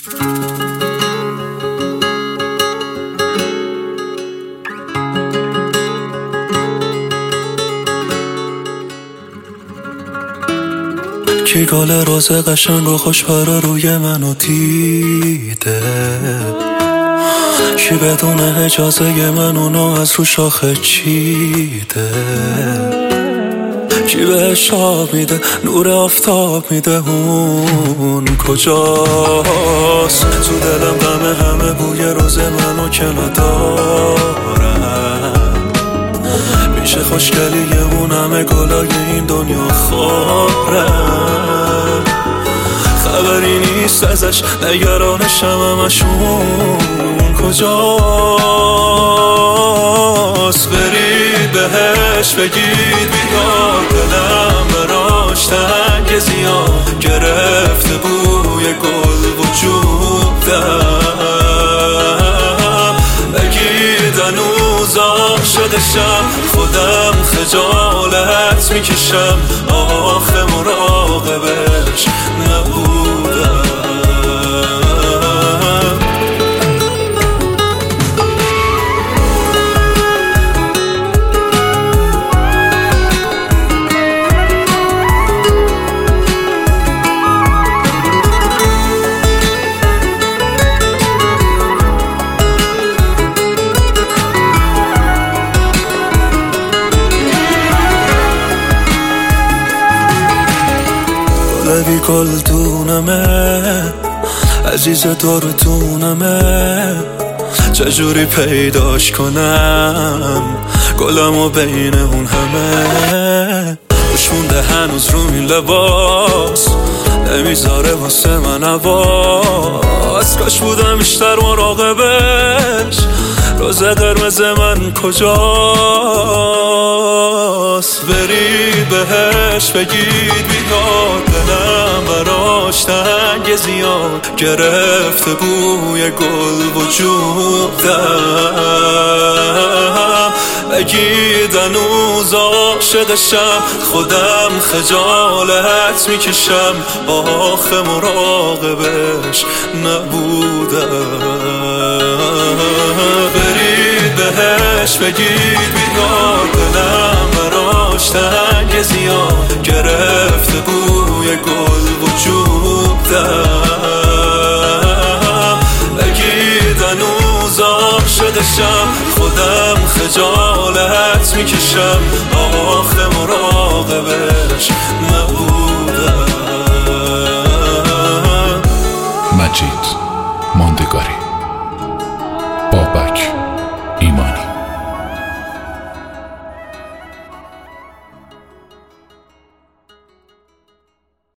کی گل روز قشنگ و خوشبارا روی منو دیده، کی بدون اجازه من اونو از رو شاخه چیده، کی بهش آب میده نور آفتاب میده، اون کجاست؟ تو دلم غم همه بوی روز منو که ندارم، میشه خوشگلیه اون همه گلای این دنیا خارم، خبری نیست ازش نگرانشم همشون کجاست؟ برید بهش بگید بیاد، دلم براش تنگ زیاد گرفته بوی گل وجودم، بگید هنوز عاشقشم خودم خجالت میکشم، آخه مراقبش نبودم. بی گلدونمه عزیز دورتونمه، چجوری پیداش کنم گلمو بین اون همه، خوش مونده هنوز رو این لباس نمیذاره واسه من عواز، کاش بودم بیشتر مراقبش، روز قرمز من کجاست؟ برید بهش بگید بیاد، دلم براش تنگ زیاد گرفته بوی گل وجودم، بگید هنوز عاشقشم خودم خجالت میکشم، آخه مراقبش نبودم. برید بهش بگید بیاد، دلم براش تنگ زیاد گرفته بوی گل وجودم، بگید هنوز عاشقشم خودم خجالت میکشم، آخه مراقبش نبودم. مجید ماندگاری، بابک